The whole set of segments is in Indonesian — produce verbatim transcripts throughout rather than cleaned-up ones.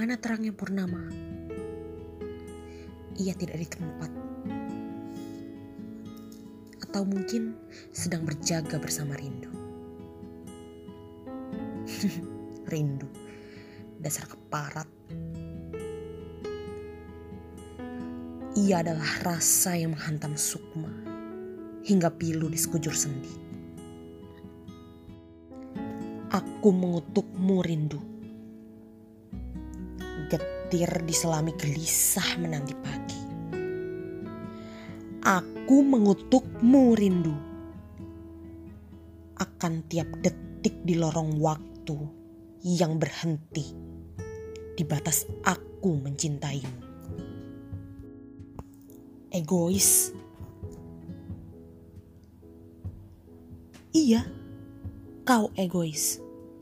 mana terangnya purnama. Ia tidak di tempat. Atau mungkin sedang berjaga bersama rindu. Rindu, dasar keparat. Ia adalah rasa yang menghantam sukma hingga pilu di sekujur sendi. Aku mengutukmu rindu. Getir di selami gelisah menanti pagi. Aku mengutukmu rindu. Akan tiap detik di lorong waktu yang berhenti di batas aku mencintaimu. Egois. Iya, kau egois.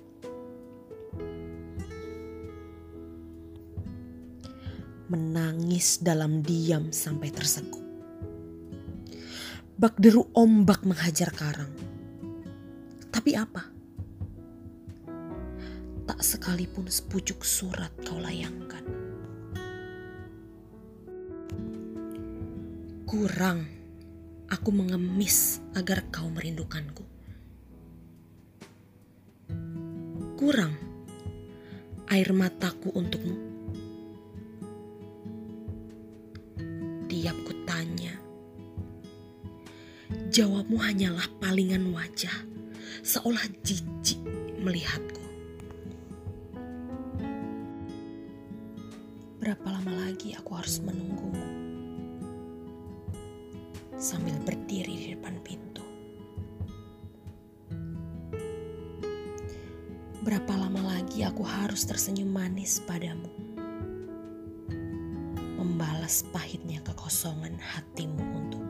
Menangis dalam diam sampai tersekuk. Bak deru ombak menghajar karang. Tapi apa? Tak sekalipun sepucuk surat kau layangkan. Kurang aku mengemis agar kau merindukanku. Kurang air mataku untukmu. Tiap kutanya, jawabmu hanyalah palingan wajah, seolah jijik melihatku. Berapa lama lagi aku harus menunggumu? Sambil berdiri di depan pintu. Berapa lama lagi aku harus tersenyum manis padamu, membalas pahitnya kekosongan hatimu untuk